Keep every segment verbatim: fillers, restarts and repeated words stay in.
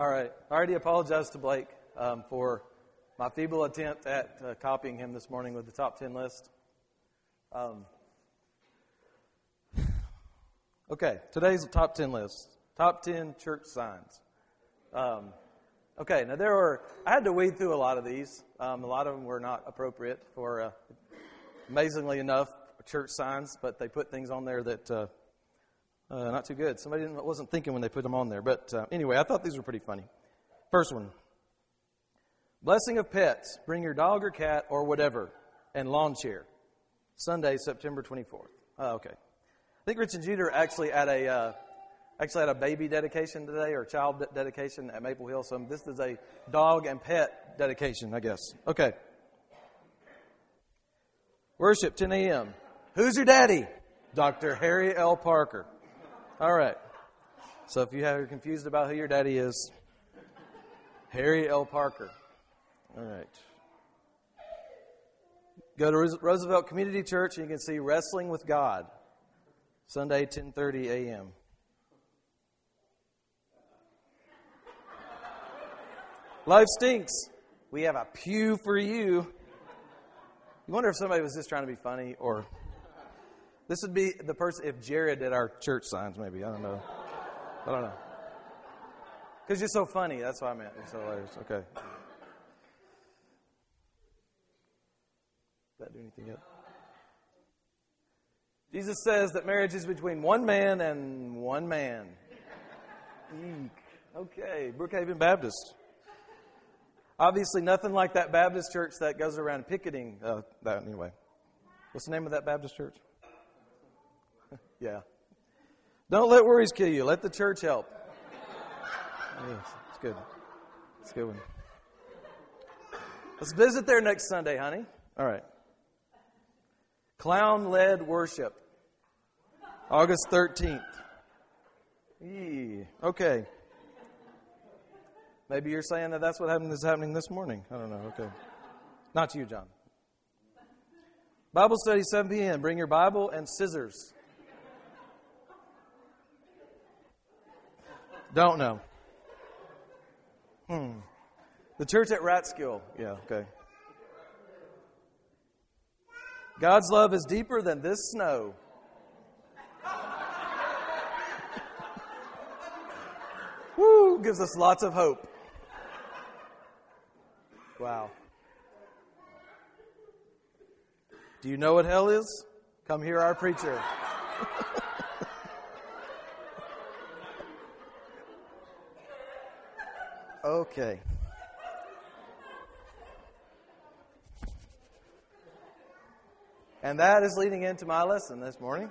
All right. I already apologized to Blake um, for my feeble attempt at uh, copying him this morning with the top ten list. Um, okay, today's top ten list. Top ten church signs. Um, okay, now there were, I had to weed through a lot of these. Um, a lot of them were not appropriate for, uh, amazingly enough, church signs, but they put things on there that uh, uh, not too good. Somebody didn't, wasn't thinking when they put them on there. But uh, anyway, I thought these were pretty funny. First one. Blessing of pets. Bring your dog or cat or whatever. And lawn chair. Sunday, September twenty-fourth. Oh, okay. I think Rich and Judah are actually at a uh, actually at a baby dedication today, or child de- dedication at Maple Hill. So this is a dog and pet dedication, I guess. Okay. Worship, ten a.m. Who's your daddy? Doctor Harry L. Parker. All right. So if you are confused about who your daddy is, Harry L. Parker. All right. Go to Roosevelt Community Church and you can see Wrestling with God. Sunday, ten thirty a.m. Life stinks. We have a pew for you. You wonder if somebody was just trying to be funny, or this would be the person if Jared did our church signs, maybe. I don't know. I don't know. Because you're so funny. That's what I meant. You're so hilarious. Okay. Did that do anything yet? Jesus says that marriage is between one man and one man. Eek. Okay. Brookhaven Baptist. Obviously, nothing like that Baptist church that goes around picketing. Uh, that anyway. What's the name of that Baptist church? Yeah. Don't let worries kill you. Let the church help. Yes, it's good. It's a good one. Let's visit there next Sunday, honey. All right. Clown-led worship. August thirteenth. Eee. Okay. Maybe you're saying that that's what happened is happening this morning. I don't know. Okay. Not you, John. Bible study, seven p.m. Bring your Bible and scissors. Don't know. Hmm. The church at Ratskill. Yeah, okay. God's love is deeper than this snow. Woo! Gives us lots of hope. Wow. Do you know what hell is? Come hear our preacher. Okay. And that is leading into my lesson this morning.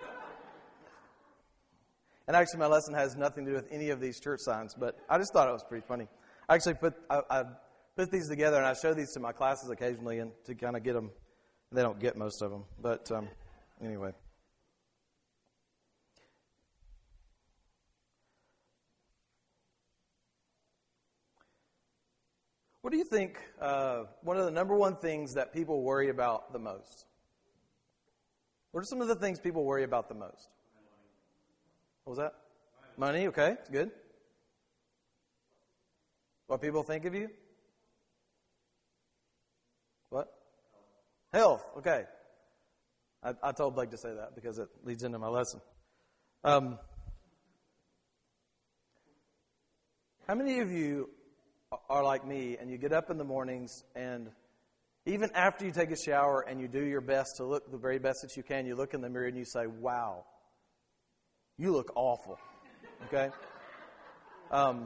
And actually, my lesson has nothing to do with any of these church signs, but I just thought it was pretty funny. I actually put I, I put these together, and I show these to my classes occasionally, and to kind of get them. They don't get most of them, but um, anyway. What do you think uh, one of the number one things that people worry about the most? What are some of the things people worry about the most? What was that? Money, okay, it's good. What people think of you? What? Health, okay. I, I told Blake to say that because it leads into my lesson. Um, how many of you are like me and you get up in the mornings and even after you take a shower and you do your best to look the very best that you can, you look in the mirror and you say, wow, you look awful, okay? Um,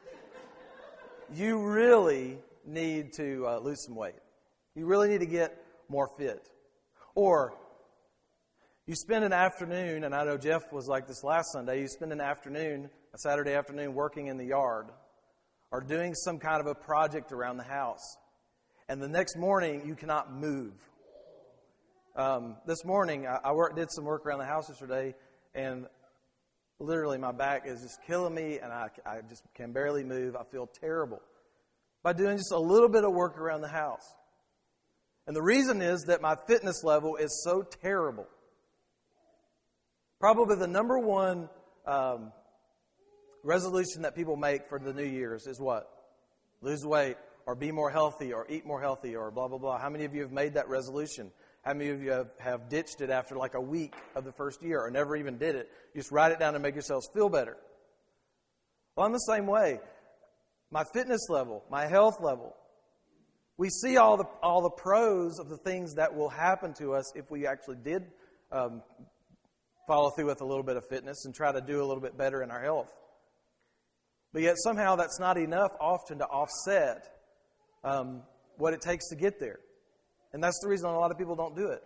you really need to uh, lose some weight. You really need to get more fit. Or you spend an afternoon, and I know Jeff was like this last Sunday, you spend an afternoon, a Saturday afternoon working in the yard or doing some kind of a project around the house. And the next morning, you cannot move. Um, this morning, I, I work, did some work around the house yesterday, and literally my back is just killing me, and I, I just can barely move. I feel terrible by doing just a little bit of work around the house. And the reason is that my fitness level is so terrible. Probably the number one um, resolution that people make for the New Year's is what? Lose weight, or be more healthy, or eat more healthy, or blah, blah, blah. How many of you have made that resolution? How many of you have, have ditched it after like a week of the first year, or never even did it? You just write it down to make yourselves feel better. Well, I'm the same way. My fitness level, my health level. We see all the all the pros of the things that will happen to us if we actually did um, follow through with a little bit of fitness and try to do a little bit better in our health. But yet somehow that's not enough often to offset um, what it takes to get there. And that's the reason a lot of people don't do it.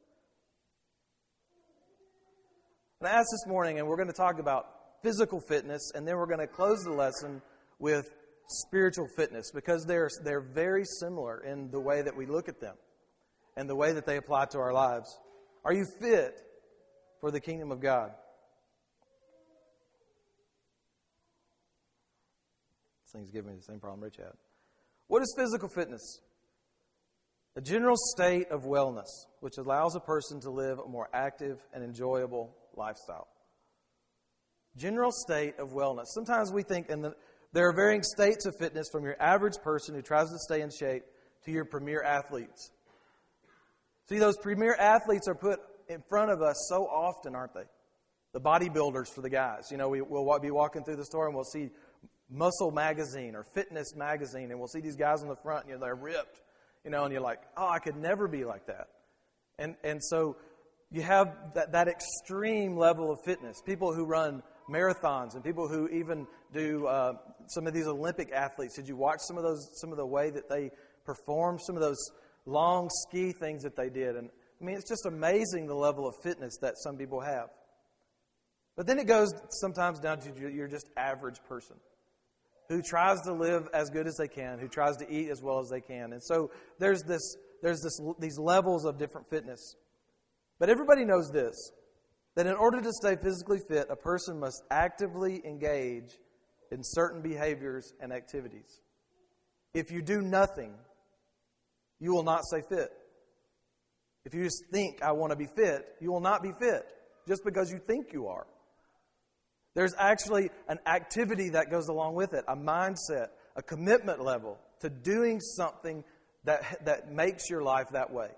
And I asked this morning, and we're going to talk about physical fitness, and then we're going to close the lesson with spiritual fitness, because they're they're very similar in the way that we look at them and the way that they apply to our lives. Are you fit for the kingdom of God? This thing's giving me the same problem Rich had. What is physical fitness? A general state of wellness, which allows a person to live a more active and enjoyable lifestyle. General state of wellness. Sometimes we think in the there are varying states of fitness, from your average person who tries to stay in shape to your premier athletes. See, those premier athletes are put in front of us so often, aren't they? The bodybuilders for the guys. You know, we, we'll be walking through the store and we'll see Muscle Magazine or Fitness Magazine, and we'll see these guys on the front, and you know, they're ripped. You know, and you're like, oh, I could never be like that. And and so you have that, that extreme level of fitness. People who run marathons and people who even do uh, some of these Olympic athletes. Did you watch some of those? Some of the way that they perform, some of those long ski things that they did, and I mean, it's just amazing the level of fitness that some people have. But then it goes sometimes down to you're just average person who tries to live as good as they can, who tries to eat as well as they can, and so there's this there's this these levels of different fitness. But everybody knows this, that in order to stay physically fit, a person must actively engage in certain behaviors and activities. If you do nothing, you will not stay fit. If you just think, I want to be fit, you will not be fit just because you think you are. There's actually an activity that goes along with it, a mindset, a commitment level to doing something that, that makes your life that way.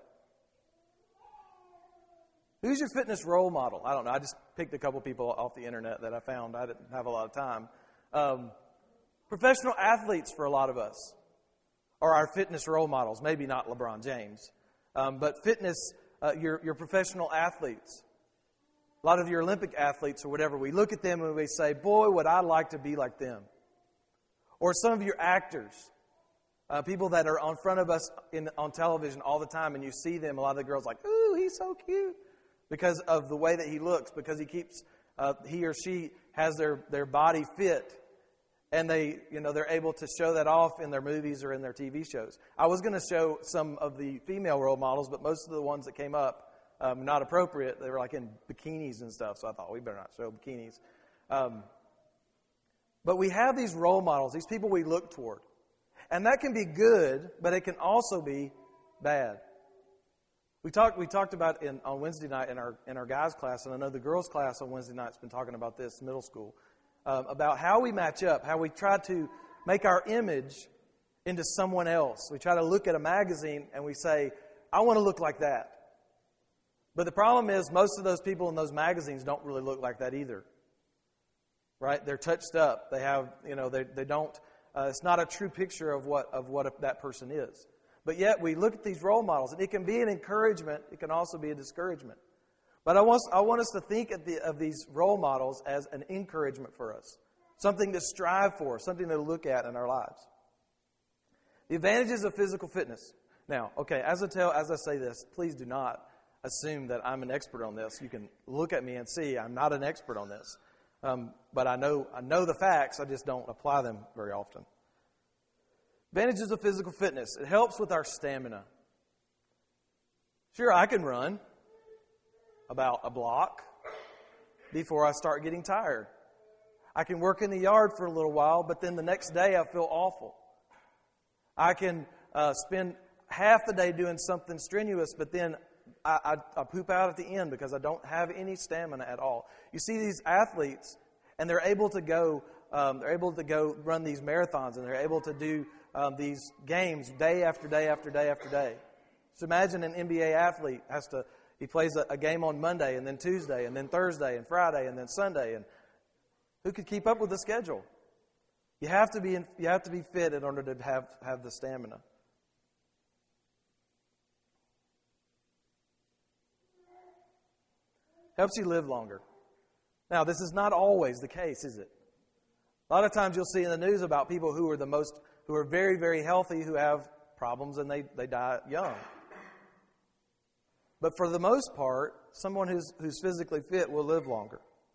Who's your fitness role model? I don't know. I just picked a couple people off the internet that I found. I didn't have a lot of time. Um, professional athletes for a lot of us are our fitness role models. Maybe not LeBron James. Um, but fitness, uh, your, your professional athletes. A lot of your Olympic athletes or whatever, we look at them and we say, boy, would I like to be like them. Or some of your actors. Uh, people that are in front of us in, on television all the time, and you see them, a lot of the girls like, ooh, he's so cute. Because of the way that he looks, because he keeps, uh, he or she has their, their body fit, and they, you know, they're able to show that off in their movies or in their T V shows. I was going to show some of the female role models, but most of the ones that came up, um, not appropriate. They were like in bikinis and stuff, so I thought we better not show bikinis. Um, but we have these role models, these people we look toward, and that can be good, but it can also be bad. We talked we talked about in, on Wednesday night in our in our guys class, and I know the girls class on Wednesday night has been talking about this, middle school, um, about how we match up, how we try to make our image into someone else. We try to look at a magazine and we say, I want to look like that. But the problem is most of those people in those magazines don't really look like that either. Right? They're touched up. They have, you know, they they don't, uh, it's not a true picture of what of what that person is. But yet we look at these role models, and it can be an encouragement. It can also be a discouragement. But I want, I want us to think of, the, of these role models as an encouragement for us, something to strive for, something to look at in our lives. The advantages of physical fitness. Now, okay, as I tell, as I say this, please do not assume that I'm an expert on this. You can look at me and see I'm not an expert on this, um, but I know I know the facts. I just don't apply them very often. Advantages of physical fitness. It helps with our stamina. Sure, I can run about a block before I start getting tired. I can work in the yard for a little while, but then the next day I feel awful. I can uh, spend half the day doing something strenuous, but then I, I, I poop out at the end because I don't have any stamina at all. You see these athletes, and they're able to go um, they're able to go run these marathons, and they're able to do um, these games day after day after day after day. So imagine an N B A athlete has to, he plays a, a game on Monday, and then Tuesday, and then Thursday, and Friday, and then Sunday, and who could keep up with the schedule? You have to be in, you have to be fit in order to have, have the stamina. Helps you live longer. Now, this is not always the case, is it? A lot of times you'll see in the news about people who are the most, who are very, very healthy, who have problems, and they, they die young. But for the most part, someone who's, who's physically fit will live longer.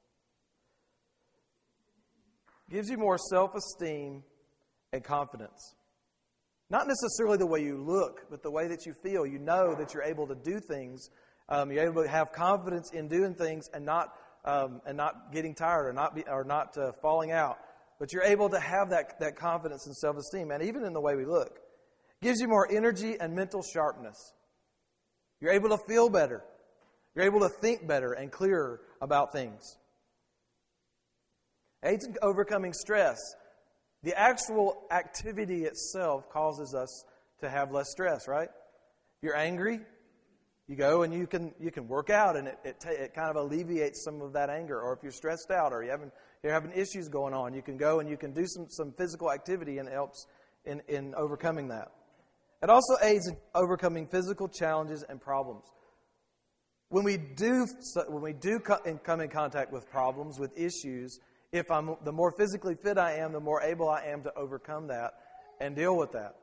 Gives you more self-esteem and confidence. Not necessarily the way you look, but the way that you feel. You know that you're able to do things. Um, you're able to have confidence in doing things and not um, and not getting tired or not be, or not uh, falling out. But you're able to have that that confidence and self-esteem, and even in the way we look, gives you more energy and mental sharpness. You're able to feel better. You're able to think better and clearer about things. Aids in overcoming stress. The actual activity itself causes us to have less stress, right? If you're angry, you go and you can you can work out, and it it, ta- it kind of alleviates some of that anger. Or if you're stressed out, or you having you're having issues going on, you can go and you can do some, some physical activity, and it helps in, in overcoming that. It also aids in overcoming physical challenges and problems. When we do when we do come in contact with problems, with issues, if I'm the more physically fit I am, the more able I am to overcome that and deal with that.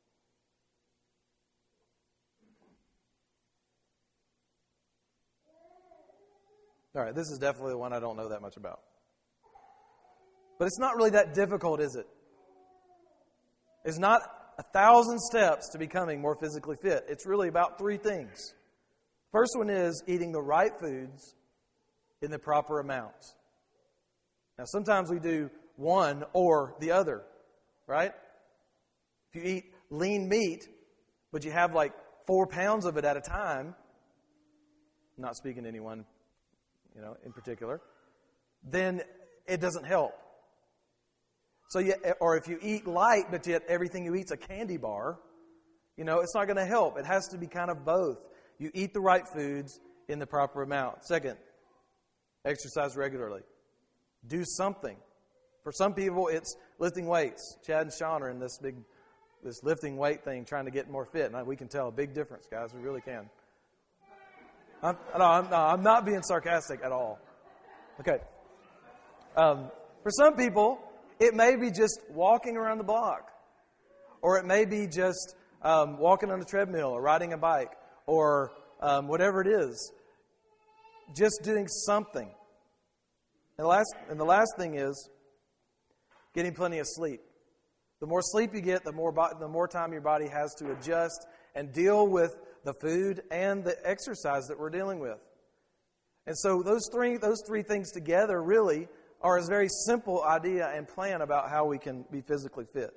All right, this is definitely the one I don't know that much about. But it's not really that difficult, is it? It's not a thousand steps to becoming more physically fit. It's really about three things. First one is eating the right foods in the proper amounts. Now, sometimes we do one or the other, right? If you eat lean meat, but you have like four pounds of it at a time, I'm not speaking to anyone, you know, in particular, then it doesn't help. So, you, or if you eat light, but yet everything you eat's a candy bar, you know, it's not going to help. It has to be kind of both. You eat the right foods in the proper amount. Second, exercise regularly. Do something. For some people, it's lifting weights. Chad and Sean are in this big, this lifting weight thing, trying to get more fit. And we can tell a big difference, guys. We really can. I'm, no, I'm, no, I'm not being sarcastic at all. Okay. Um, for some people, it may be just walking around the block, or it may be just um, walking on a treadmill, or riding a bike, or um, whatever it is. Just doing something. And the last, and the last thing is getting plenty of sleep. The more sleep you get, the more the more time your body has to adjust and deal with the food and the exercise that we're dealing with. And so those three those three things together really are a very simple idea and plan about how we can be physically fit.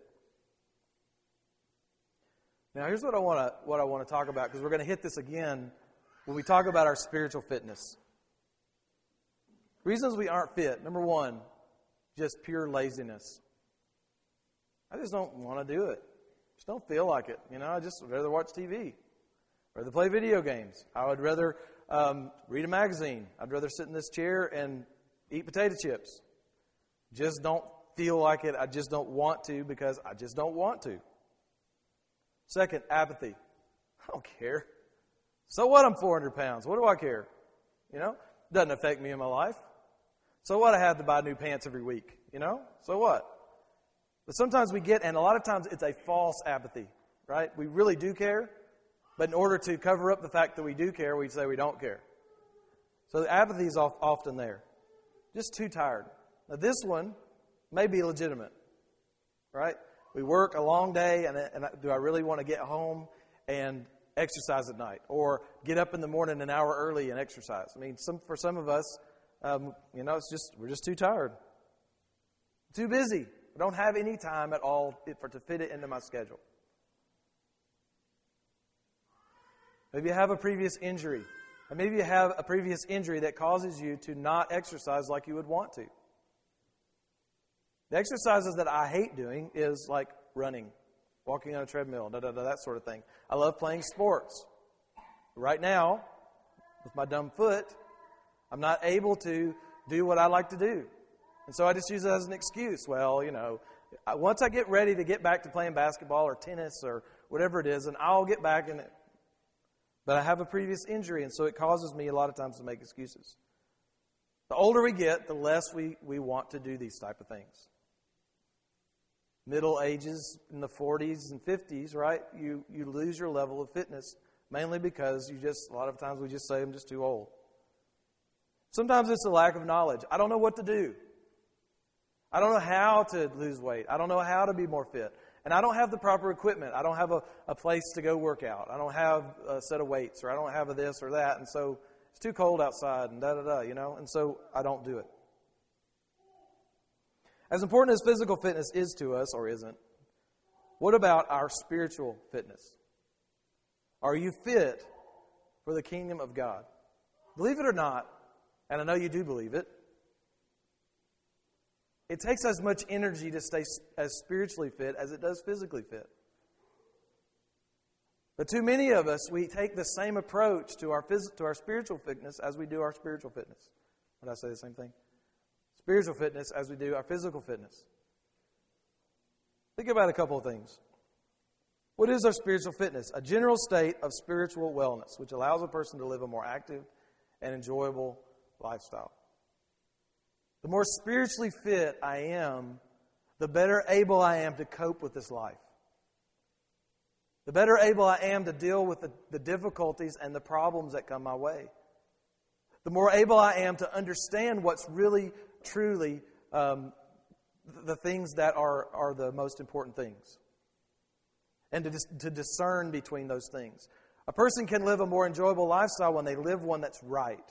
Now, here's what I want to what I want to talk about, because we're going to hit this again when we talk about our spiritual fitness. Reasons we aren't fit. Number one, just pure laziness. I just don't want to do it. Just don't feel like it. You know, I just would rather watch T V. Rather play video games. I would rather um, read a magazine. I'd rather sit in this chair and eat potato chips. Just don't feel like it. I just don't want to because I just don't want to. Second, apathy. I don't care. So what? I'm four hundred pounds. What do I care? You know, doesn't affect me in my life. So what? I have to buy new pants every week. You know, so what? But sometimes we get, and a lot of times it's a false apathy, right? We really do care, but in order to cover up the fact that we do care, we say we don't care. So the apathy is often there. Just too tired. Now this one may be legitimate, right? We work a long day, and, and do I really want to get home and exercise at night? Or get up in the morning an hour early and exercise? I mean, some for some of us, um, you know, it's just we're just too tired. Too busy. I don't have any time at all for to fit it into my schedule. Maybe you have a previous injury. Or maybe you have a previous injury that causes you to not exercise like you would want to. The exercises that I hate doing is like running, walking on a treadmill, da, da, da, that sort of thing. I love playing sports. Right now, with my dumb foot, I'm not able to do what I like to do. And so I just use it as an excuse. Well, you know, once I get ready to get back to playing basketball or tennis or whatever it is, and I'll get back in it. But I have a previous injury, and so it causes me a lot of times to make excuses. The older we get, the less we, we want to do these type of things. Middle ages, in the forties and fifties, right, you, you lose your level of fitness, mainly because you just, a lot of times we just say, I'm just too old. Sometimes it's a lack of knowledge. I don't know what to do. I don't know how to lose weight. I don't know how to be more fit. And I don't have the proper equipment. I don't have a, a place to go work out. I don't have a set of weights, or I don't have a this or that. And so it's too cold outside and da-da-da, you know. And so I don't do it. As important as physical fitness is to us, or isn't, what about our spiritual fitness? Are you fit for the kingdom of God? Believe it or not, and I know you do believe it, it takes as much energy to stay as spiritually fit as it does physically fit. But too many of us, we take the same approach to our phys- to our spiritual fitness as we do our spiritual fitness. Did I say the same thing? Spiritual fitness as we do our physical fitness. Think about a couple of things. What is our spiritual fitness? A general state of spiritual wellness, which allows a person to live a more active and enjoyable lifestyle. The more spiritually fit I am, the better able I am to cope with this life. The better able I am to deal with the, the difficulties and the problems that come my way. The more able I am to understand what's really, truly um, the things that are, are the most important things. And to, to discern between those things. A person can live a more enjoyable lifestyle when they live one that's right.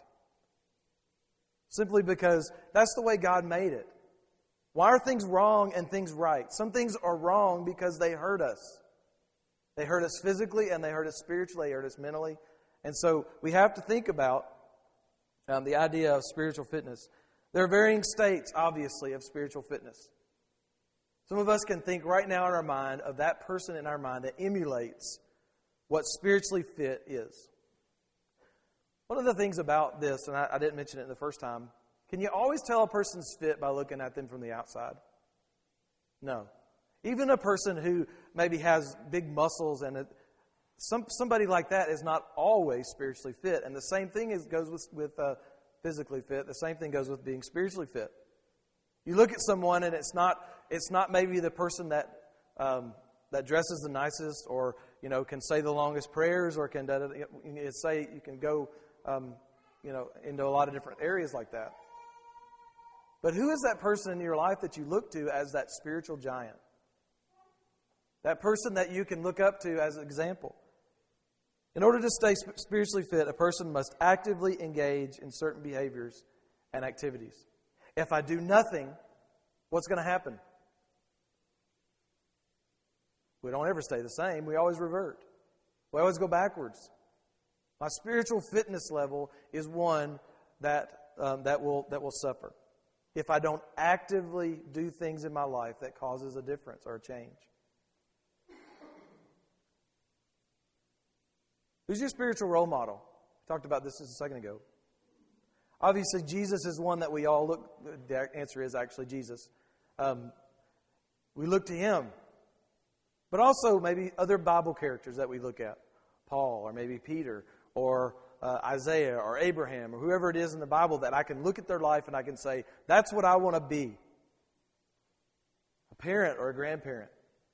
Simply because that's the way God made it. Why are things wrong and things right? Some things are wrong because they hurt us. They hurt us physically and they hurt us spiritually, they hurt us mentally. And so we have to think about um, the idea of spiritual fitness. There are varying states, obviously, of spiritual fitness. Some of us can think right now in our mind of that person in our mind that emulates what spiritually fit is. One of the things about this, and I, I didn't mention it the first time, can you always tell a person's fit by looking at them from the outside? No. Even a person who maybe has big muscles and it, some somebody like that is not always spiritually fit. And the same thing is, goes with, with uh, physically fit. The same thing goes with being spiritually fit. You look at someone and it's not it's not maybe the person that um, that dresses the nicest, or you know can say the longest prayers, or can da, da, da, you say you can go um, you know into a lot of different areas like that. But who is that person in your life that you look to as that spiritual giant? That person that you can look up to as an example. In order to stay spiritually fit, a person must actively engage in certain behaviors and activities. If I do nothing, what's going to happen? We don't ever stay the same. We always revert. We always go backwards. My spiritual fitness level is one that um, that will that will suffer if I don't actively do things in my life that causes a difference or a change. Who's your spiritual role model? We talked about this just a second ago. Obviously, Jesus is one that we all look. The answer is actually Jesus. Um, we look to Him. But also maybe other Bible characters that we look at. Paul, or maybe Peter, or uh, Isaiah, or Abraham, or whoever it is in the Bible that I can look at their life and I can say, that's what I want to be. A parent or a grandparent.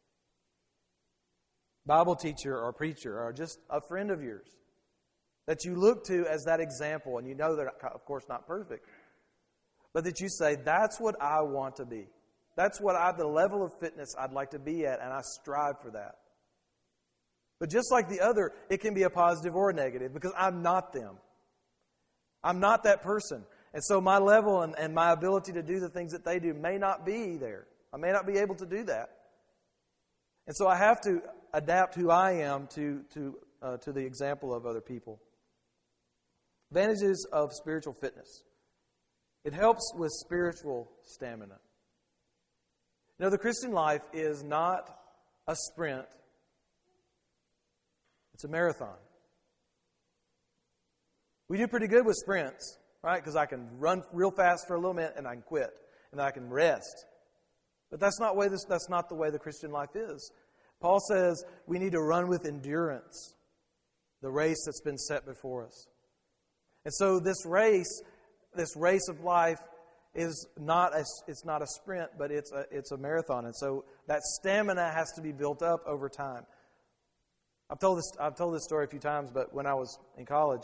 Bible teacher or preacher, or just a friend of yours that you look to as that example, and you know they're, of course, not perfect, but that you say, that's what I want to be. That's what I, the level of fitness I'd like to be at, and I strive for that. But just like the other, it can be a positive or a negative, because I'm not them. I'm not that person. And so my level and, and my ability to do the things that they do may not be there. I may not be able to do that. And so I have to adapt who I am to to uh, to the example of other people. Advantages of spiritual fitness. It helps with spiritual stamina. You know, the Christian life is not a sprint. It's a marathon. We do pretty good with sprints, right? Because I can run real fast for a little minute and I can quit. And I can rest. But that's not, way this, that's not the way the Christian life is. Paul says we need to run with endurance the race that's been set before us. And so this race, this race of life is not a, it's not a sprint, but it's a, it's a marathon. And so that stamina has to be built up over time. I've told this, I've told this story a few times, but when I was in college,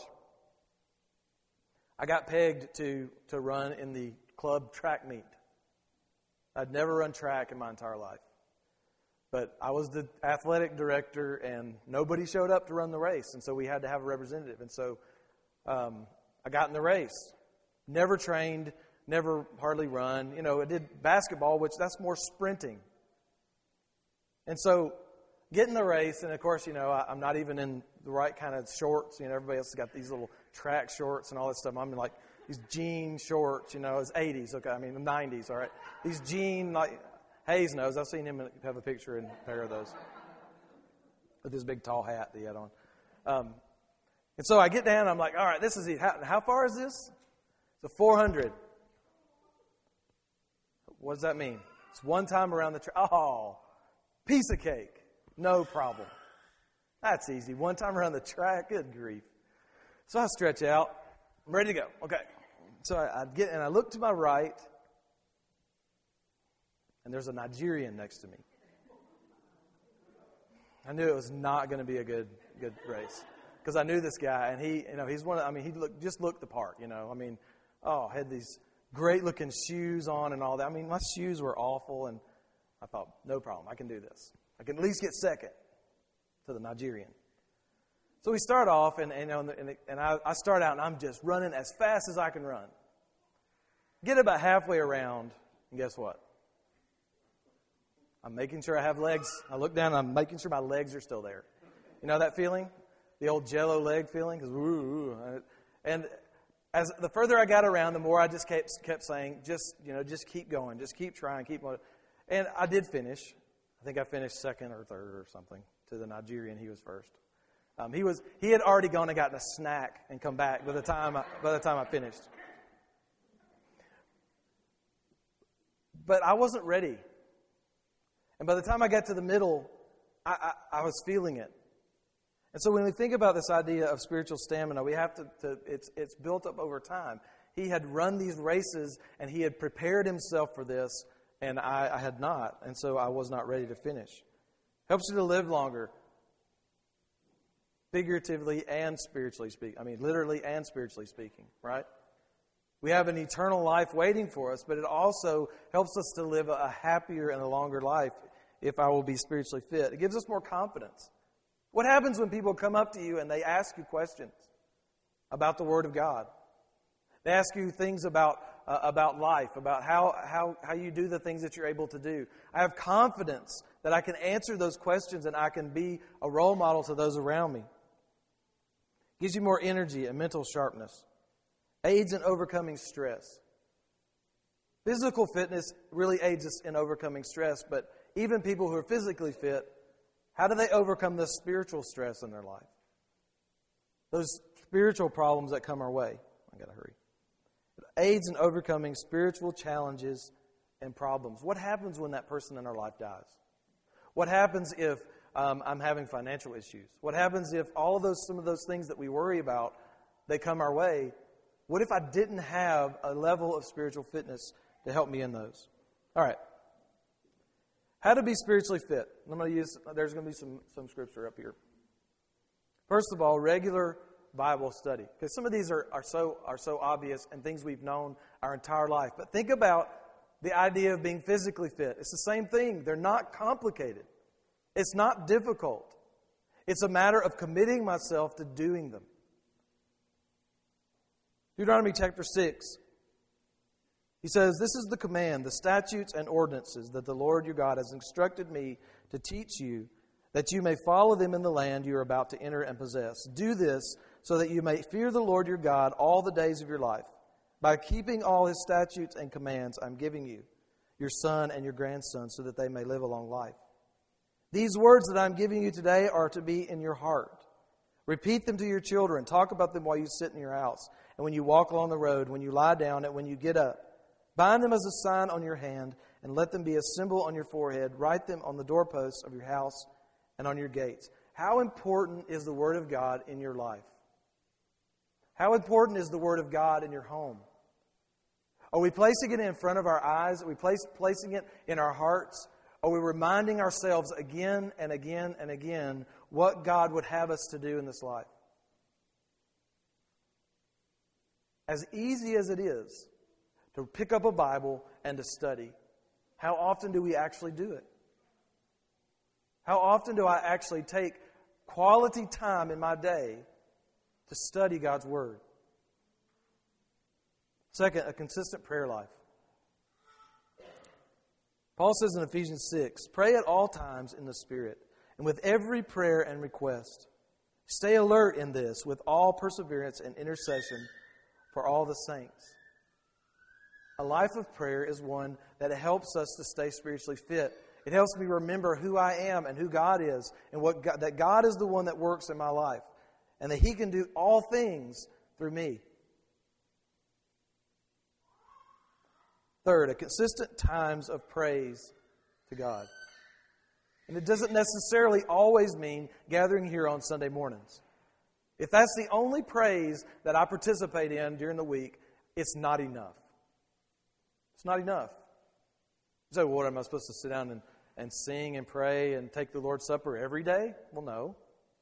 I got pegged to, to run in the club track meet. I'd never run track in my entire life. But I was the athletic director, and nobody showed up to run the race, and so we had to have a representative. And so um, I got in the race. Never trained, never hardly run. You know, I did basketball, which that's more sprinting. And so get in the race, and of course, you know, I, I'm not even in the right kind of shorts. You know, everybody else has got these little track shorts and all that stuff. I'm in like these jean shorts, you know, it's eighties, okay, I mean the nineties, all right. These jean, like Hayes knows, I've seen him have a picture in a pair of those with his big tall hat that he had on. Um, and so I get down, I'm like, all right, this is it. How, how far is this? It's a four hundred. What does that mean? It's one time around the track. Oh, piece of cake. No problem. That's easy. One time around the track. Good grief. So I stretch out. I'm ready to go. Okay. So I, I get, and I look to my right, and there's a Nigerian next to me. I knew it was not going to be a good, good race because I knew this guy, and he, you know, he's one of, I mean, he looked, just looked the part, you know. I mean, oh, had these great looking shoes on and all that. I mean, my shoes were awful, and I thought, no problem, I can do this. I can at least get second to the Nigerian. So we start off, and, and, you know, and, and I, I start out, and I'm just running as fast as I can run. Get about halfway around, and guess what? I'm making sure I have legs. I look down, and I'm making sure my legs are still there. You know that feeling? The old jello leg feeling? Because woo, and as the further I got around, the more I just kept kept saying, just you know, just keep going, just keep trying, keep going. And I did finish. I think I finished second or third or something to the Nigerian. He was first. Um, he was he had already gone and gotten a snack and come back by the time I, by the time I finished. But I wasn't ready. And by the time I got to the middle, I, I, I was feeling it. And so when we think about this idea of spiritual stamina, we have to, to it's it's built up over time. He had run these races and he had prepared himself for this, and I, I had not. And so I was not ready to finish. Helps you to live longer. Figuratively and spiritually speaking. I mean, literally and spiritually speaking, right? We have an eternal life waiting for us, but it also helps us to live a happier and a longer life if I will be spiritually fit. It gives us more confidence. What happens when people come up to you and they ask you questions about the Word of God? They ask you things about uh, about life, about how, how, how you do the things that you're able to do. I have confidence that I can answer those questions and I can be a role model to those around me. Gives you more energy and mental sharpness. Aids in overcoming stress. Physical fitness really aids us in overcoming stress, but even people who are physically fit, how do they overcome the spiritual stress in their life? Those spiritual problems that come our way. I got to hurry. It aids in overcoming spiritual challenges and problems. What happens when that person in our life dies? What happens if um, I'm having financial issues? What happens if all of those, some of those things that we worry about, they come our way? What if I didn't have a level of spiritual fitness to help me in those? All right. How to be spiritually fit. I'm going to use, there's going to be some, some scripture up here. First of all, regular Bible study. Because some of these are, are so are so obvious and things we've known our entire life. But think about the idea of being physically fit. It's the same thing. They're not complicated. It's not difficult. It's a matter of committing myself to doing them. Deuteronomy chapter six. He says, "This is the command, the statutes and ordinances that the Lord your God has instructed me to teach you, that you may follow them in the land you are about to enter and possess. Do this so that you may fear the Lord your God all the days of your life, by keeping all his statutes and commands I'm giving you. your son and your grandson, so that they may live a long life. These words that I'm giving you today are to be in your heart. Repeat them to your children. Talk about them while you sit in your house, and when you walk along the road, when you lie down, and when you get up. Bind them as a sign on your hand, and let them be a symbol on your forehead. Write them on the doorposts of your house and on your gates. How important is the Word of God in your life? How important is the Word of God in your home? Are we placing it in front of our eyes? Are we place, placing it in our hearts? Are we reminding ourselves again and again and again what God would have us to do in this life? As easy as it is to pick up a Bible and to study, how often do we actually do it? How often do I actually take quality time in my day to study God's Word? Second, a consistent prayer life. Paul says in Ephesians six, pray at all times in the Spirit, and with every prayer and request. Stay alert in this with all perseverance and intercession for all the saints. A life of prayer is one that helps us to stay spiritually fit. It helps me remember who I am and who God is, and what God, that God is the one that works in my life, and that He can do all things through me. Third, a consistent times of praise to God. And it doesn't necessarily always mean gathering here on Sunday mornings. If that's the only praise that I participate in during the week, it's not enough. It's not enough. So what, am I supposed to sit down and, and sing and pray and take the Lord's Supper every day? Well, no.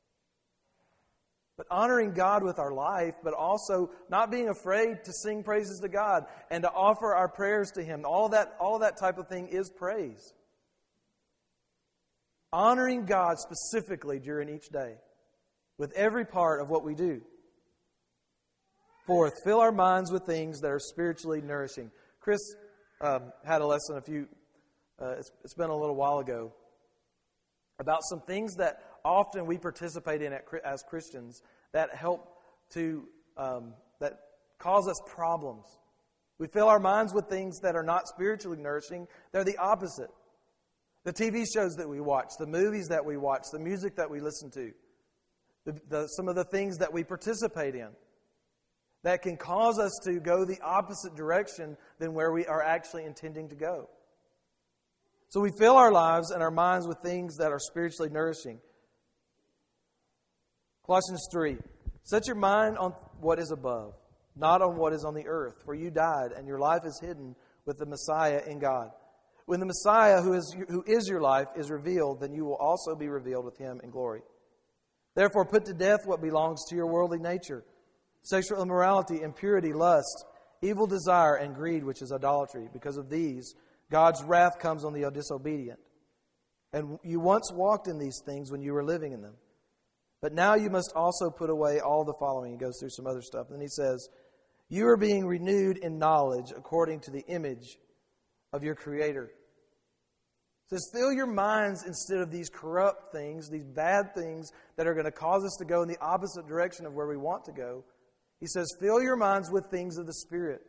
But honoring God with our life, but also not being afraid to sing praises to God and to offer our prayers to Him. All that, all that type of thing is praise. Honoring God specifically during each day with every part of what we do. Fourth, fill our minds with things that are spiritually nourishing. Chris um, had a lesson a few, uh, it's, it's been a little while ago, about some things that often we participate in as Christians that help to, um, that cause us problems. We fill our minds with things that are not spiritually nourishing. They're the opposite. The T V shows that we watch, the movies that we watch, the music that we listen to, the, the, some of the things that we participate in that can cause us to go the opposite direction than where we are actually intending to go. So we fill our lives and our minds with things that are spiritually nourishing. Colossians three, set your mind on what is above, not on what is on the earth, for you died, and your life is hidden with the Messiah in God. When the Messiah, who is, who is your life, is revealed, then you will also be revealed with Him in glory. Therefore put to death what belongs to your worldly nature, sexual immorality, impurity, lust, evil desire, and greed, which is idolatry. Because of these, God's wrath comes on the disobedient. And you once walked in these things when you were living in them. But now you must also put away all the following. He goes through some other stuff. And then he says, you are being renewed in knowledge according to the image of your Creator. He says, fill your minds instead of these corrupt things, these bad things that are going to cause us to go in the opposite direction of where we want to go. He says, fill your minds with things of the Spirit.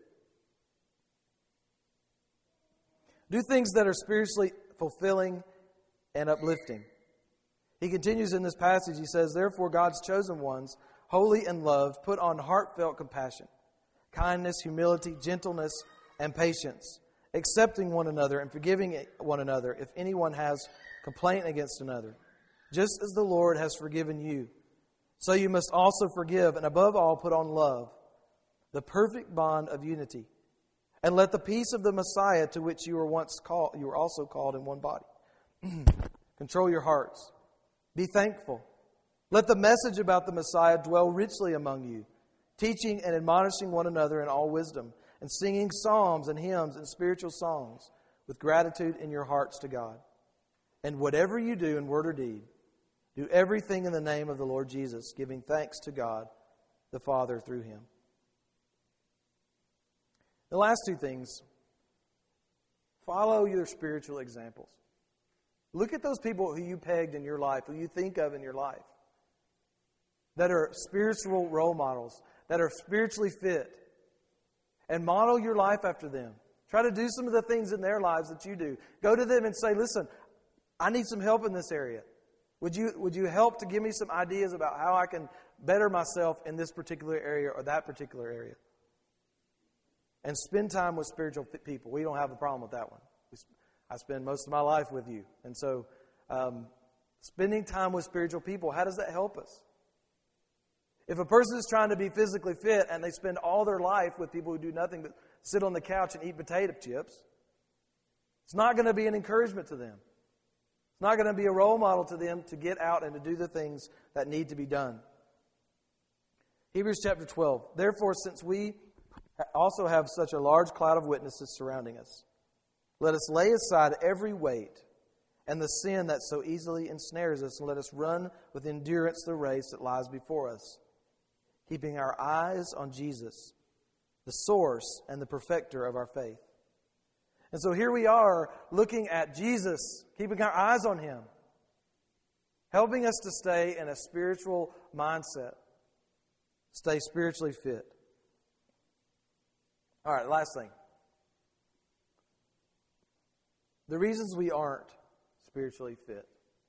Do things that are spiritually fulfilling and uplifting. He continues in this passage, he says, therefore God's chosen ones, holy and loved, put on heartfelt compassion, kindness, humility, gentleness, and patience, accepting one another and forgiving one another if anyone has complaint against another. Just as the Lord has forgiven you, so you must also forgive, and above all put on love, the perfect bond of unity. And let the peace of the Messiah, to which you were once called, you were also called in one body, control your hearts. Be thankful. Let the message about the Messiah dwell richly among you, teaching and admonishing one another in all wisdom, and singing psalms and hymns and spiritual songs with gratitude in your hearts to God. And whatever you do in word or deed, do everything in the name of the Lord Jesus, giving thanks to God the Father through Him. The last two things, follow your spiritual examples. Look at those people who you pegged in your life, who you think of in your life, that are spiritual role models, that are spiritually fit, and model your life after them. Try to do some of the things in their lives that you do. Go to them and say, listen, I need some help in this area. Would you, would you help to give me some ideas about how I can better myself in this particular area or that particular area? And spend time with spiritual people. We don't have a problem with that one. I spend most of my life with you. And so, um, spending time with spiritual people, how does that help us? If a person is trying to be physically fit and they spend all their life with people who do nothing but sit on the couch and eat potato chips, it's not going to be an encouragement to them. It's not going to be a role model to them to get out and to do the things that need to be done. Hebrews chapter twelve. Therefore, since we also have such a large cloud of witnesses surrounding us, let us lay aside every weight and the sin that so easily ensnares us, and let us run with endurance the race that lies before us, keeping our eyes on Jesus, the source and the perfecter of our faith. And so here we are looking at Jesus, keeping our eyes on Him, helping us to stay in a spiritual mindset, stay spiritually fit. All right, last thing. The reasons we aren't spiritually fit.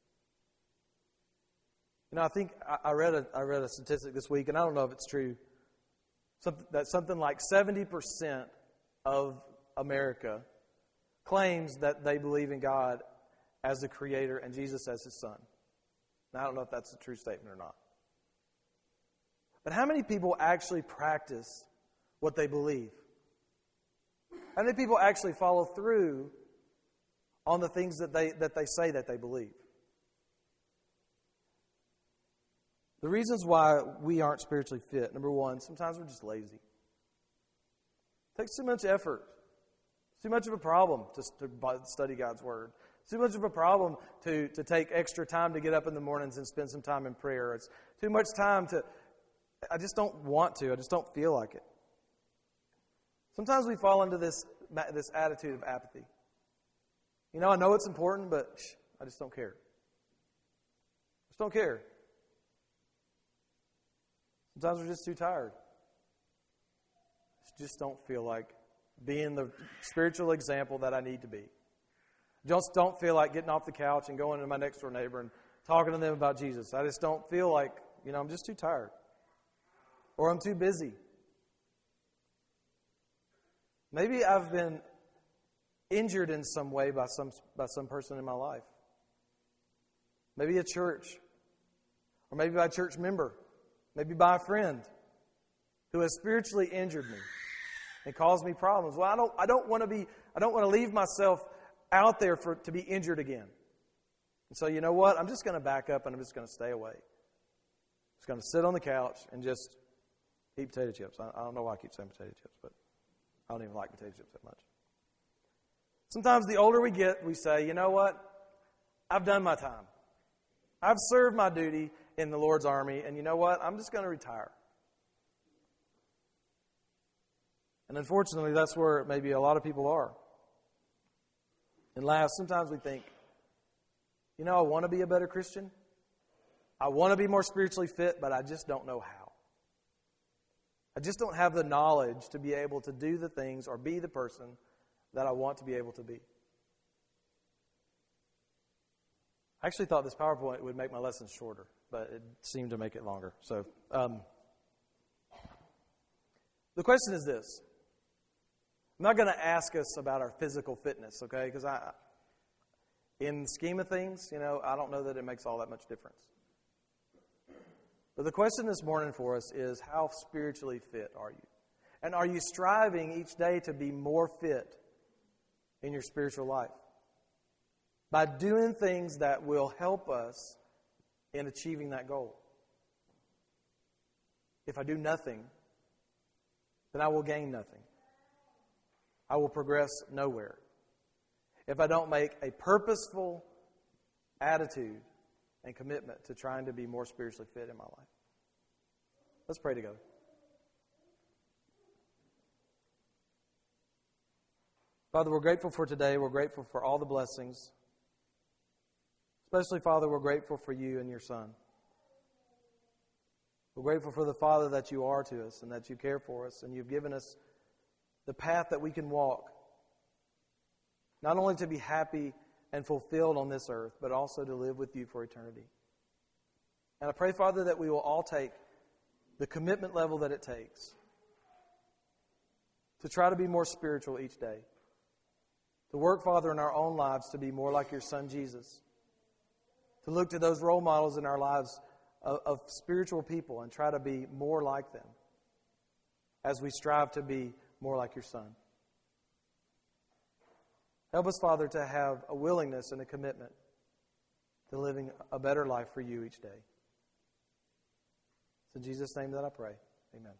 You know, I think I read a I read a statistic this week, and I don't know if it's true, something, that something like seventy percent of America claims that they believe in God as the Creator and Jesus as His Son. Now, I don't know if that's a true statement or not. But how many people actually practice what they believe? How many people actually follow through on the things that they that they say that they believe? The reasons why we aren't spiritually fit. Number one, sometimes we're just lazy. It takes too much effort. It's too much of a problem to, to study God's Word. It's too much of a problem to, to take extra time to get up in the mornings and spend some time in prayer. It's too much time to... I just don't want to. I just don't feel like it. Sometimes we fall into this, this attitude of apathy. You know, I know it's important, but shh, I just don't care. Just don't care. Sometimes we're just too tired. Just don't feel like being the spiritual example that I need to be. Just don't feel like getting off the couch and going to my next door neighbor and talking to them about Jesus. I just don't feel like, you know, I'm just too tired. Or I'm too busy. Maybe I've been injured in some way by some by some person in my life. Maybe a church. Or maybe by a church member. Maybe by a friend who has spiritually injured me and caused me problems. Well, I don't I don't want to be I don't want to leave myself out there for to be injured again. And so you know what? I'm just going to back up and I'm just going to stay away. I'm just going to sit on the couch and just eat potato chips. I, I don't know why I keep saying potato chips, but I don't even like potato chips that much. Sometimes the older we get, we say, you know what? I've done my time. I've served my duty in the Lord's army, and you know what? I'm just going to retire. And unfortunately, that's where maybe a lot of people are. And last, sometimes we think, you know, I want to be a better Christian. I want to be more spiritually fit, but I just don't know how. I just don't have the knowledge to be able to do the things or be the person that I want to be able to be. I actually thought this PowerPoint would make my lessons shorter, but it seemed to make it longer. So, um, the question is this. I'm not going to ask us about our physical fitness, okay? Because I, in the scheme of things, you know, I don't know that it makes all that much difference. But the question this morning for us is, how spiritually fit are you? And are you striving each day to be more fit in your spiritual life? By doing things that will help us in achieving that goal. If I do nothing, then I will gain nothing. I will progress nowhere. If I don't make a purposeful attitude and commitment to trying to be more spiritually fit in my life. Let's pray together. Father, we're grateful for today. We're grateful for all the blessings. Especially, Father, we're grateful for you and your Son. We're grateful for the Father that you are to us and that you care for us and you've given us the path that we can walk not only to be happy and fulfilled on this earth, but also to live with you for eternity. And I pray, Father, that we will all take the commitment level that it takes to try to be more spiritual each day. To work, Father, in our own lives to be more like your Son, Jesus. To look to those role models in our lives of, of spiritual people and try to be more like them as we strive to be more like your Son. Help us, Father, to have a willingness and a commitment to living a better life for you each day. It's in Jesus' name that I pray. Amen.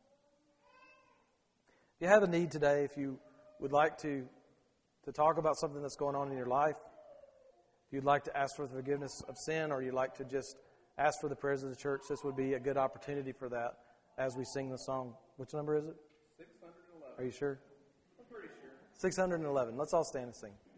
If you have a need today, if you would like to, to talk about something that's going on in your life, if you'd like to ask for the forgiveness of sin, or you'd like to just ask for the prayers of the church, this would be a good opportunity for that as we sing the song. Which number is it? six hundred eleven. Are you sure? I'm pretty sure. six hundred eleven. Let's all stand and sing.